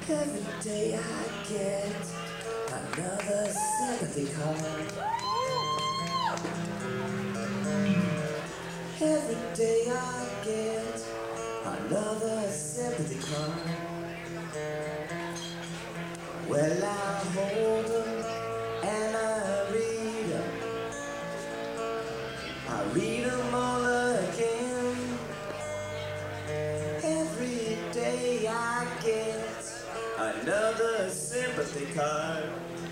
Every day I get another sympathy card. Every day I get another sympathy card. Well, I hold them and I read them. I read them all again. Every day I get another sympathy card.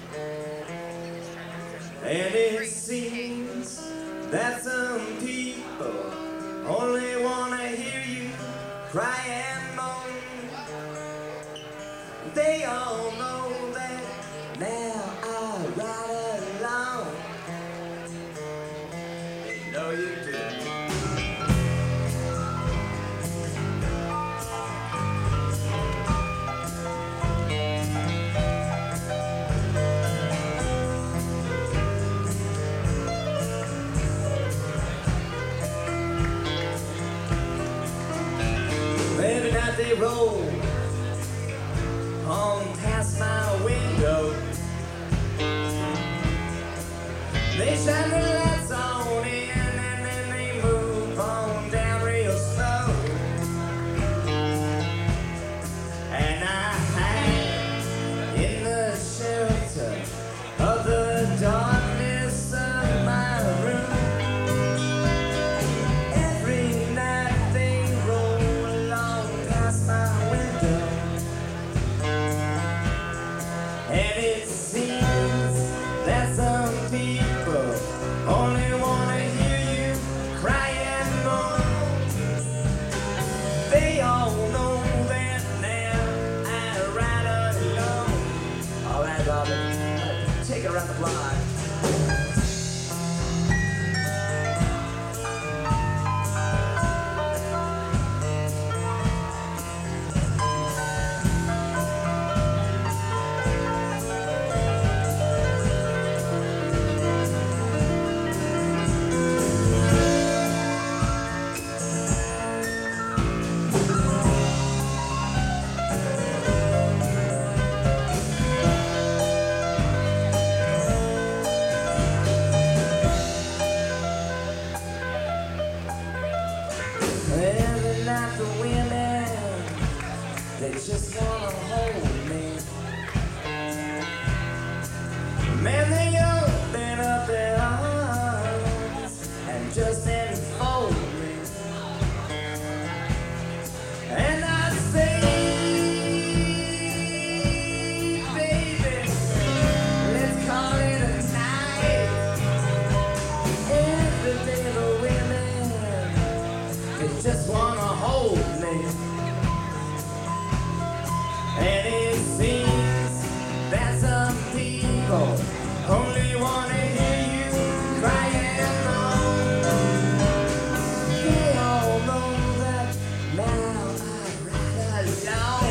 And it seems that some people only want to hear you cry and moan. They all know that now I ride alone. They know you do. Every night they roll on past my window. They shine their lights on in and then they move on down real slow. And I hide in the shelter of the darkness of my room. Every night they roll along past my window. And it seems that some people only want to hear you cry and moan. They all know that now I ride alone. All right, Robin, take her around the block. Every night the women, they just wanna hold me. Man, they open up their arms and just enfold me. And I say, baby, let's call it a night. Every day the women, they just wanna hold me. And it seems that some people only wanna hear you cry and moan. They all know that now I ride alone.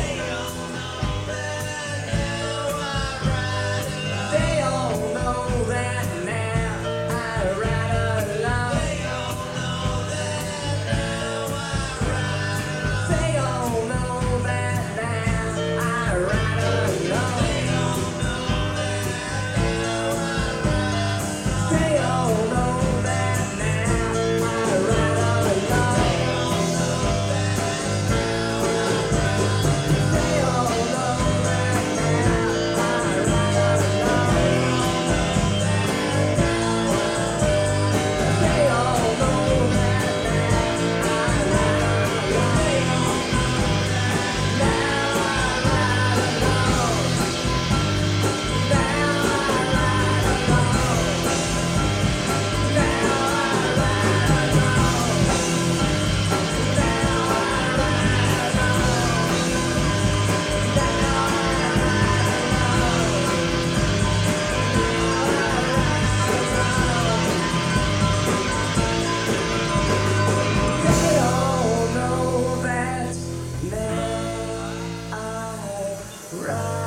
They all know that now I ride alone. They all know that now I ride alone. They all know that now I ride alone. They all know that now I ride alone. They all know that now I ride alone. Now I ride alone. Now I ride alone. They all know that now I ride.